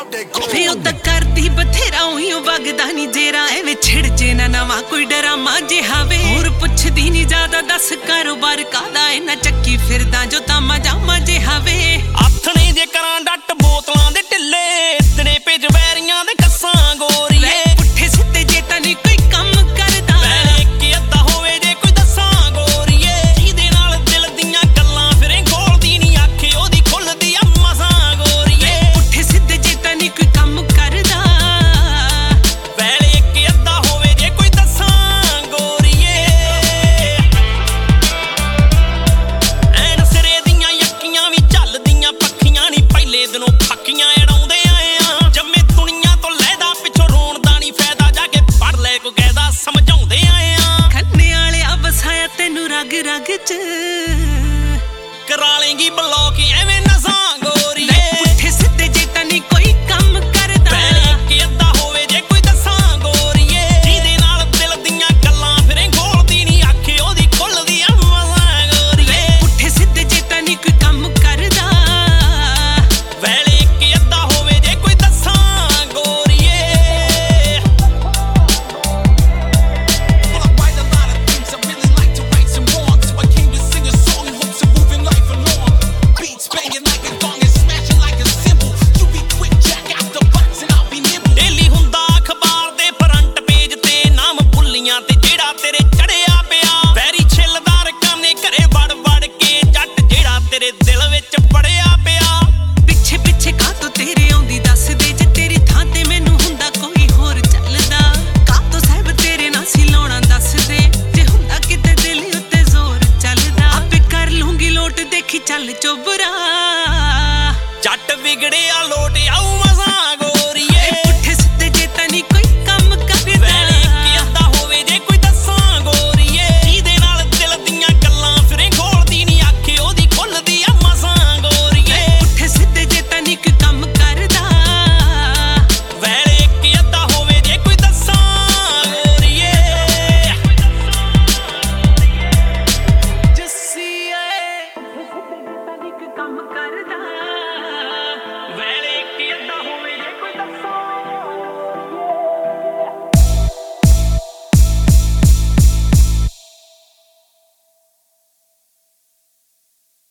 ਵੇ ਉਹ ਤਾਂ ਕਰਦੀ ਬਥੇਰਾ ਉਹੀਓ ਵਗਦਾ ਨੀ ਜੇਰਾ ਐਵੇਂ ਛਿੜ ਜੇ ਨਾ ਨਵਾਂ ਕੋਈ ਡਰਾਮਾ ਜਿਹਾ ਵੇ ਹੋਰ ਪੁੱਛਦੀ ਨੀ ਜ਼ਿਆਦਾ ਦੱਸ ਕਾਰੋਬਾਰ ਕਾਦਾ ਇੰਨਾ ਚੱਕੀ ਫਿਰਦਾ ਜੋ ਤਾਮਾ ਜਾਮਾ ਜਿਹਾ ਵੇ ਆਥਣੇ ਜੇ ਕਰਾਂ ਡੱਟ ਬੋਤਲਾਂ ਦੇ ਢਿੱਲੇ ਤੇਰੇ ਭੇਜ ਵੈਰੀਆਂ ਦੇ ਕੱਸਾਂ ਗੋਰੀਏ ਪੁੱਠੇ ਸਿੱਧੇ ਜੇ ਤਾਂ ਨੀ ਕੋਈ ਕੰਮ ਕਰਦਾ ਵੈਲੇ ਕਿ ਅੱਧਾ ਹੋਵੇ ਜੇ ਕੋਈ ਦੱਸਾਂ ਗੋਰੀਏ ਜਿਹਦੇ ਨਾਲ ਦਿਲ ਦੀਆਂ ਗੱਲਾਂ ਫਿਰੇ ਗੋਲਦੀ ਨੀ ਆਖੇ ਉਹਦੀ ਖੁੱਲਦੀ ਆ ਮਸਾਂ ਗੋਰੀਏ ਪੁੱਠੇ ਸਿੱਧੇ ਜੇ ਤਾਂ ਨੀ ਕੋਈ ਕੰਮ ਕਰਦਾ ਵੈਲੇ ਕਿ ਅੱਧਾ ਹੋਵੇ ਜੇ ਕੋਈ ਦੱਸਾਂ ਗੋਰੀਏ ਐਨ ਸਿਰੇ ਦੀਆਂ ਯੱਕੀਆਂ ਵੀ ਝੱਲਦੀਆਂ ਪੱਖੀਆਂ ਨੀ ਪਹਿਲੇ ਦਿਨੋਂ ਫੱਕੀਆਂ ਅੜਾਉਂਦੇ ਆਏ ਆ ਜੰਮੇ ਦੁਨੀਆ ਤੋਂ ਲੈਦਾ ਪਿੱਛੋਂ ਰੋਣ ਦਾ ਨੀ ਫਾਇਦਾ ਜਾ ਕੇ ਪੜ ਲੈ ਕੋ ਕਹਿਦਾ ਸਮਝਾਉਂਦੇ ਆਏ ਆ ਖੰਨੇ ਵਾਲਿਆ ਵਸਾਇਆ ਤੈਨੂੰ ਰਗ ਰਗ ਚ ਕਰਾ ਲੇਂਗੀ ਬਲੌਕ ਐਵੇਂ ਨਸਾਂ ਗੋਰੀਏ ਪੁੱਠੇ ਸਿੱਧੇ ਜੇ ਤਾਂ ਨੀ ਕੋਈ ਕੰਮ ਕਰਦਾ ਵੈਲੇ ਕਿ ਅੱਧਾ ਹੋਵੇ ਜੇ ਕੋਈ ਦੱਸਾਂ ਗੋਰੀਏ ਜਿਹਦੇ ਨਾਲ ਦਿਲ ਦੀਆਂ ਗੱਲਾਂ ਫਿਰੇ ਗੋਲਦੀ ਨੀ ਆਖੇ ਉਹਦੀ ਖੁੱਲਦੀ ਆ ਮਸਾਂ ਗੋਰੀਏ ਪੁੱਠੇ ਸਿੱਧੇ ਜੇ ਤਾਂ ਨੀ ਕੋਈ ਕੰਮ ਕਰਦਾ ਵੈਲੇ ਕਿ ਅੱਧਾ ਹੋਵੇ ਜੇ ਕੋਈ ਦੱਸਾਂ ਗੋਰੀਏ Well, I write a lot of things, I really like to right some wrongs. So I came to sing a song in hopes of moving life along. Beats banging like a gong and smashing like a cymbal. You be quick, jack out the box and I'll be nimble. Daily ਹੁੰਦਾ ਅਖਬਾਰ ਦੇ front page ਤੇ ਨਾਮ ਭੁੱਲੀਆਂ ਤੇ ਜਿਹੜਾ ਤੇਰੇ